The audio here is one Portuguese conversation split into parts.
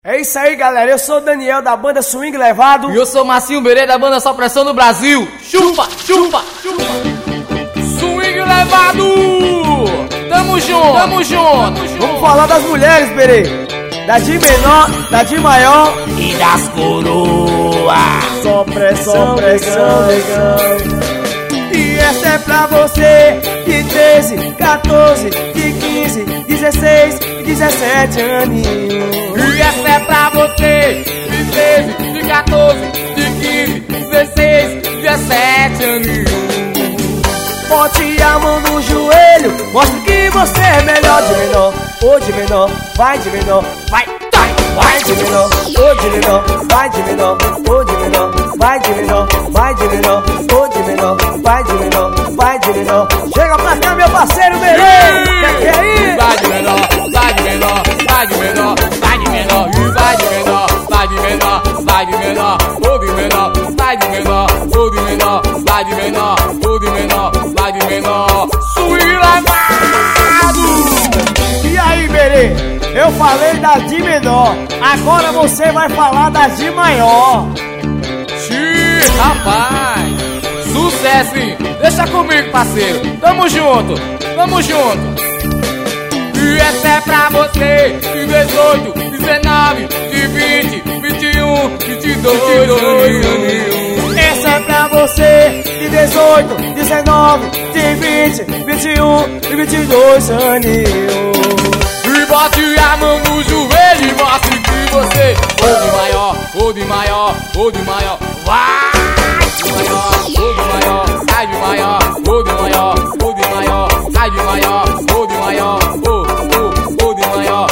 É isso aí, galera. Eu sou o Daniel da banda Swing Levado. E eu sou o Marcinho Berê da banda Só Pressão no Brasil. Chupa, chupa, chupa. Swing Levado. Tamo junto, tamo junto. Vamos falar das mulheres, Berê. Da Dí menor, da Dí maior e das coroas. Só pressão, legal. E essa é pra você de 13, 14, de 15, 16 e 17 aninhos. E essa é pra você de 13, de 14, de 15, 16, 17 aninhos. Bote a mão no joelho, mostre que você é melhor. De menor, ou de menor, vai de menor, vai de menor, ou de menor, vai de menor, ou de menor, vai de menor, vai de menor, ou de menor, vai de menor, vai de menor. Chega pra cá, meu parceiro Berê, que é isso? Vai de menor, vai de menor, vai de menor, vai de menor, e vai de menor, vai de menor, vai de menor, ou de menor, vai de menor, ou de menor, vai de menor, ou de menor, vai de menor. Swing Levado! E aí, Berê? Eu falei da Dí menor, agora você vai falar da Dí maior. Xiii, rapaz! Sucesso, hein? Deixa comigo, parceiro. Tamo junto, tamo junto. E essa é pra você de 18, 19, de 20, 21, 22 aninhos. Essa é pra você de 18, 19, de 20, 21 e 22 aninhos. E bote a mão no joelho e mostre que você ou de maior, ou de maior, ou de maior. Vai! De maior, ou de maior, sai de maior, ou de maior, ou de maior, sai de maior, ou de maior, ou de maior,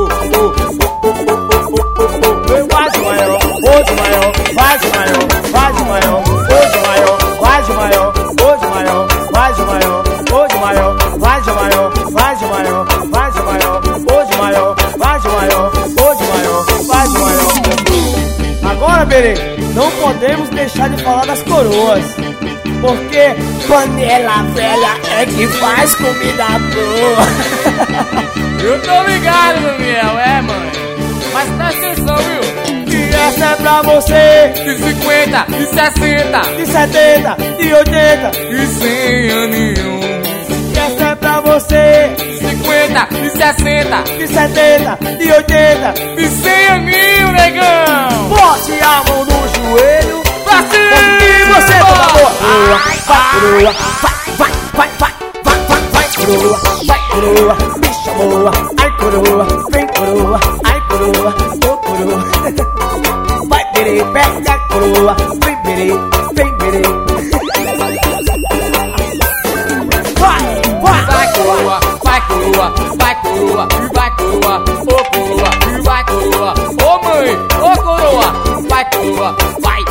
vai de maior, ou de maior, vai de maior, vai de maior, ou de maior, vai de maior, ou de maior, vai de maior, ou de maior, vai de maior, vai de maior, vai de maior, ou de maior, vai de maior, ou de maior, vai de maior. Agora, Berê, não podemos deixar de falar das coroas, porque panela velha é que faz comida boa. Eu tô ligado, Daniel, mãe. Mas presta atenção, viu? E essa é pra você de 50, de 60, de 70, de 80 e 100 aninhos. E essa é pra você de 50, de 60, de 70, de 80 e 100 aninhos, negão. Bote a mão no joelho pra cima. E você toda boa. Vai coroa, vai coroa, vai coroa, bicha boa. Ai coroa, vem coroa, ai coroa, ô coroa. Vai Berê, pega a coroa, vem Berê, vem Berê. Vai coroa, vai coroa, vai coroa, e vai coroa, ô coroa, e vai coroa, ô mãe, ô coroa, vai coroa, vai.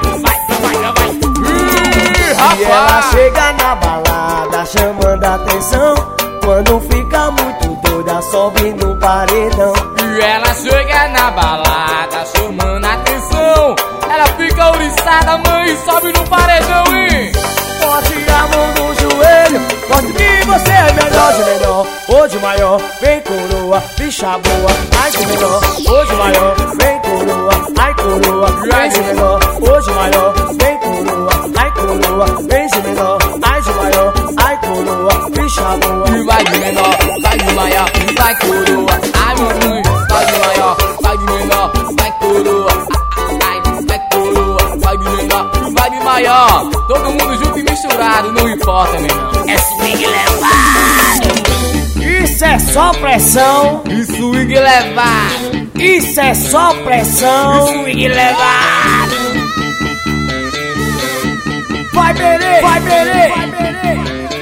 E ela chega na balada chamando a atenção, quando fica muito doida sobe no paredão. E ela chega na balada chamando a atenção, ela fica ouriçada, mãe, e sobe no paredão, hein? Bote a mão no joelho, mostre que você é melhor. De menor, ou de maior, vem coroa, bicha boa. Ai de menor, ou de maior, vem coroa, ai coroa. Ai de menor, ou de maior, vem coroa, ai coroa. Vem de menor, ai de maior, ai coroa, bicha boa. E vai de menor, vai de maior, e vai coroa. Ai mamãe, vai de maior, vai de menor, vai coroa. Ai, vai coroa, vai de menor, e vai de maior. Todo mundo junto e misturado, não importa, meu irmão. É swing levado. Isso é só pressão. E swing levado. Isso é só pressão. E swing levado. Vai Berê, vai Berê, vai Berê.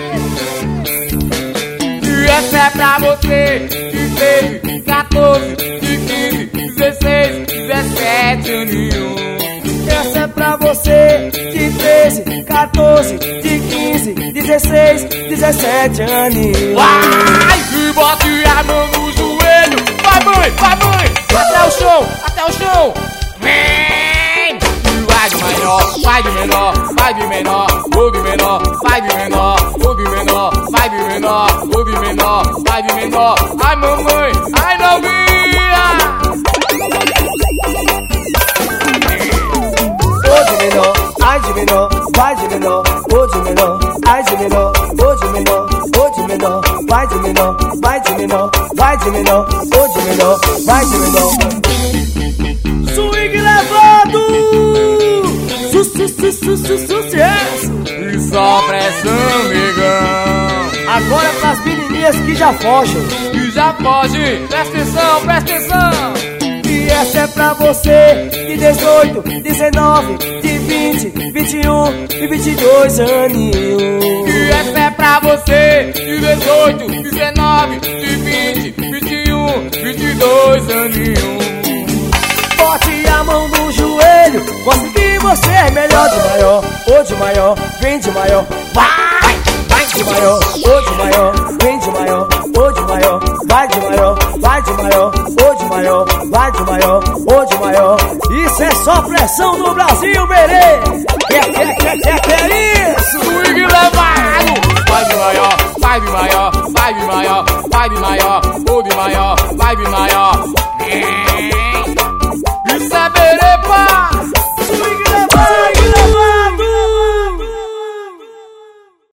E essa é pra você de 13, 14, de 15, 16, 17 aninhos. Essa é pra você de 13, 14, de 15, 16, 17 aninhos. Vai! E bote a mão no joelho. Vai mãe, até o chão, até o chão. Vem! E vai de maior, vai de menor, vai de menor, ou de menor, vai de menor, ou de menor, vai de menor, ou de menor, vai de menor. Ai mamãe, ai novinha. vai de menor, ô de menor, ai de menor, ô de menor, ô de menor, vai de menor, vai de menor, vai de menor, ô de menor, vai de menor. Swing levado! Sucesso! E só pressão, negão. Agora pras menininhas que já fogem. Que já foge, presta atenção, presta atenção. E essa é pra você de 18, 19, de 20, 21 e 22 aninhos. E essa é pra você de 18, 19, de 20, 21, 22 aninhos. Bote a mão no joelho, mostre que você é melhor. De maior, ou de maior, vem de maior. Vai, vai de maior, ou de maior, vem de maior. Ou de maior, vai de maior, vai de maior. Ou de maior, vai de maior, ou de maior. Isso é só pressão no Brasil, berê. Que isso? Swing levado. Vai de maior, vai de maior, vai de maior, vai de maior, ou de maior, vai de maior. Isso é berê.